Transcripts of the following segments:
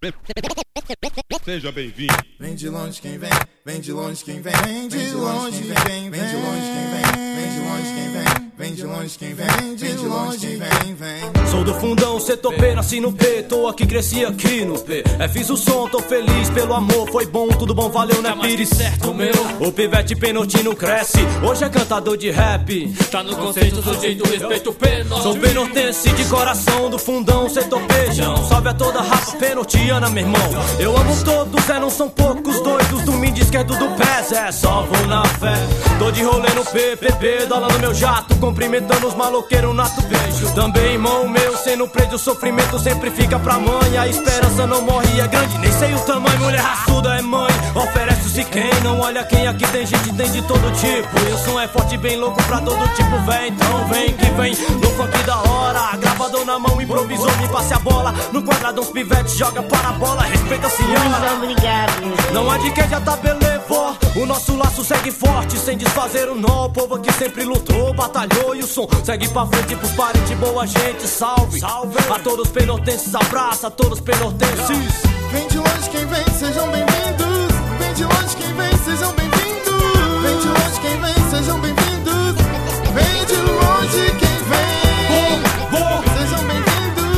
Seja bem-vindo. Vem de longe quem vem, vem de longe quem vem, vem de longe quem vem, vem de longe quem vem, vem de longe quem vem, vem de longe quem vem, vem de longe quem vem, vem. Sou do fundão, setor P, nasci no P, tô aqui, cresci aqui no P. Fiz o som, tô feliz pelo amor, foi bom, tudo bom, valeu, né, Pires? Certo, meu. O pivete penotino cresce, hoje é cantador de rap. Tá no conceito, sujeito, respeito, pênalti. Sou penotense de coração, do fundão, setor Pejão. Salve a toda raça penotiana, meu irmão. Eu amo todos, não são poucos doidos. Domingo esquerdo do pés, só vou na fé. Tô de rolê no PPP, dólar no meu jato, cumprimentando os maloqueiros nato, beijo. Também, irmão meu, sendo preso, o sofrimento sempre fica pra mãe. A esperança não morre, é grande, nem sei o tamanho. Mulher raçuda é mãe, oferece-se quem. Não olha quem aqui tem gente, tem de todo tipo. E o som é forte, bem louco pra todo tipo, vem. Então vem que vem, no funk da hora. Gravador na mão, improvisou, me passe a bola. No quadradão os pivetes, joga para a bola. Respeita a senhora. Não há de que já tá beleza. O nosso laço segue forte, sem desfazer o nó. O povo aqui sempre lutou, batalhou. E o som segue pra frente pros parentes, boa gente. Salve, salve a todos os penotenses, abraça a todos os penotenses. Vem de longe quem vem, sejam bem-vindos. Vem de longe quem vem, sejam bem-vindos. Vem de longe quem vem, sejam bem-vindos. Vem de longe quem vem, sejam bem-vindos.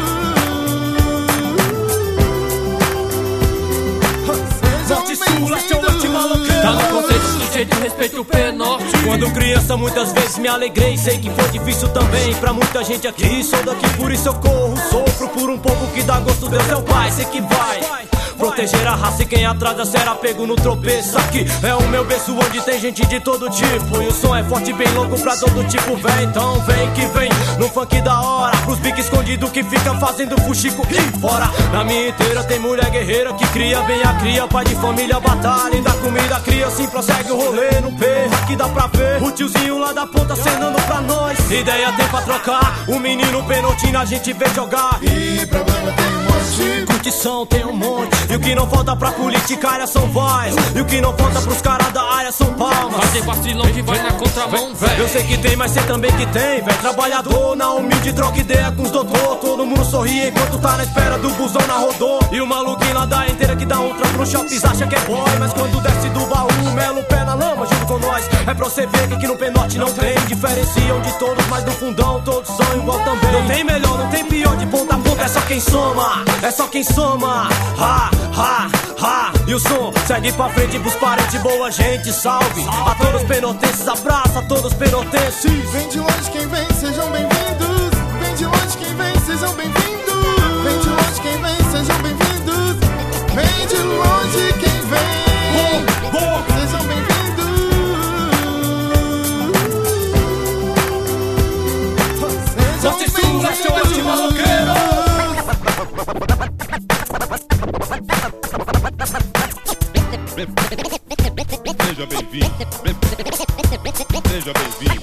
Norte, sul, leste, oeste, maloqueiro. Tá no conceito, sujeito, respeito, pênalti. Quando criança muitas vezes me alegrei. Sei que foi difícil também pra muita gente aqui. Sou daqui, por isso eu corro, sofro por um povo que dá gosto. Deus é o pai, sei que vai proteger a raça e quem atrasa será pego no tropeço. Aqui é o meu berço onde tem gente de todo tipo. E o som é forte, bem louco pra todo tipo, vem. Então vem que vem, no funk da hora. Pros biques escondidos que fica fazendo fuxico e fora. Na minha inteira tem mulher guerreira que cria bem a cria. Pai de família batalha e da comida cria. Assim prossegue o rolê no perro, aqui dá pra ver o tiozinho lá da ponta acenando pra nós. Ideia tem pra trocar, o menino penotino a gente vê jogar. E problema tem um monte, curtição tem um monte. E o que não falta pra politicária são vozes. E o que não falta pros caras da área são palmas. Mas tem vacilão que vai na contramão, velho. Eu sei que tem, mas sei também que tem, velho. Trabalhador na humilde, troca ideia com os doutor. Todo mundo sorri enquanto tá na espera do busão na rodô. E o maluquinho lá da inteira que dá um trampo no shopping acha que é boy. Mas quando desce do baú, mela o pé na lama junto com nós. É pra você ver que aqui no Penorte não tem. Diferenciam de todos, mas no fundão todos são igual também. Não tem melhor, não tem pior, de ponta a ponta é só quem soma. É só quem soma. Ha, ha, ha. E o som segue pra frente pros parentes, boa gente, salve a todos os penotenses, abraça a todos os penotenses. Vem de longe quem vem, sejam bem-vindos. Vem de longe quem vem, sejam bem-vindos. Vem de longe quem vem, sejam bem-vindos. Vem de longe quem vem, sejam bem-vindos. Norte, sul, leste, oeste, maloqueiro. Seja bem-vindo. Seja bem-vindo.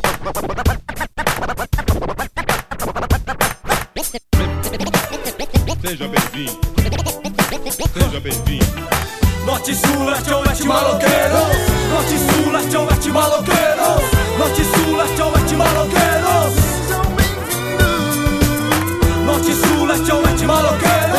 Seja bem-vindo. Seja bem-vindo. Norte, sul, leste, oeste, maloqueiro. Norte, sul, leste, oeste, maloqueiro. Norte, sul, leste, oeste, maloqueiro. Sejam bem-vindos. Norte, sul, leste, oeste, maloqueiro.